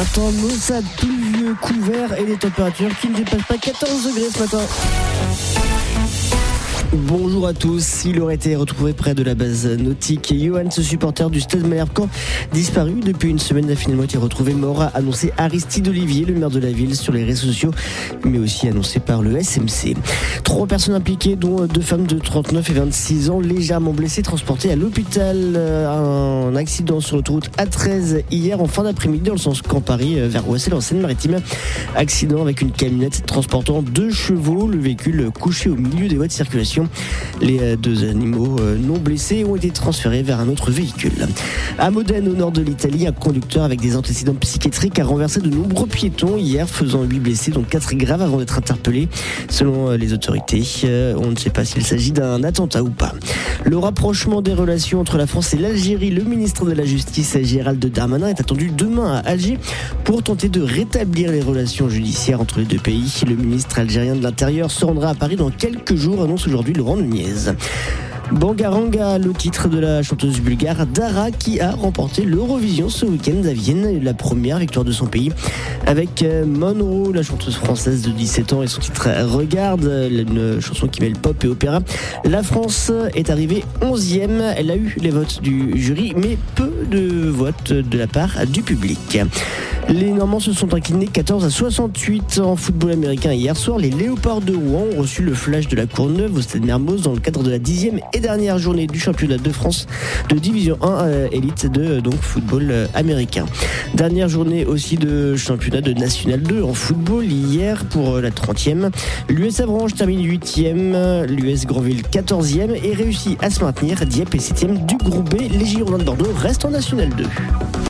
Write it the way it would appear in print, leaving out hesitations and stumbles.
Un temps maussade, pluvieux, couvert et des températures qui ne dépassent pas 14 degrés ce matin. Bonjour à tous. Il aurait été retrouvé près de la base nautique. Johan, ce supporter du Stade Malherbe-Caen, disparu depuis une semaine, a finalement été retrouvé mort, a annoncé Aristide Olivier, le maire de la ville, sur les réseaux sociaux, mais aussi annoncé par le SMC. 3 personnes impliquées, dont 2 femmes de 39 et 26 ans, légèrement blessées, transportées à l'hôpital. Un accident sur l'autoroute A13 hier en fin d'après-midi, dans le sens Caen-Paris, vers Oissel, en Seine-Maritime. Accident avec une camionnette transportant 2 chevaux, le véhicule couché au milieu des voies de circulation. Les 2 animaux non blessés ont été transférés vers un autre véhicule. À Modène, au nord de l'Italie, un conducteur avec des antécédents psychiatriques a renversé de nombreux piétons hier, faisant 8 blessés, dont 4 graves avant d'être interpellés. Selon les autorités, on ne sait pas s'il s'agit d'un attentat ou pas. Le rapprochement des relations entre la France et l'Algérie, le ministre de la Justice, Gérald Darmanin, est attendu demain à Alger pour tenter de rétablir les relations judiciaires entre les 2 pays. Le ministre algérien de l'Intérieur se rendra à Paris dans quelques jours, annonce aujourd'hui Laurent Nunez. Bangaranga, le titre de la chanteuse bulgare Dara, qui a remporté l'Eurovision ce week-end à Vienne, la première victoire de son pays, avec Monroe, la chanteuse française de 17 ans, et son titre Regarde, une chanson qui mêle pop et opéra. La France est arrivée 11e, elle a eu les votes du jury, mais peu de votes de la part du public. Les Normands se sont inclinés 14-68 en football américain hier soir. Les Léopards de Rouen ont reçu le flash de la Courneuve au Stade Mermoz dans le cadre de la 10e et dernière journée du championnat de France de Division 1 élite de football américain. Dernière journée aussi de championnat de National 2 en football hier pour la 30e. L'US Avranches termine 8e, l'US Grandville 14e et réussit à se maintenir. Dieppe est 7e du groupe B. Les Girondins de Bordeaux restent en National 2.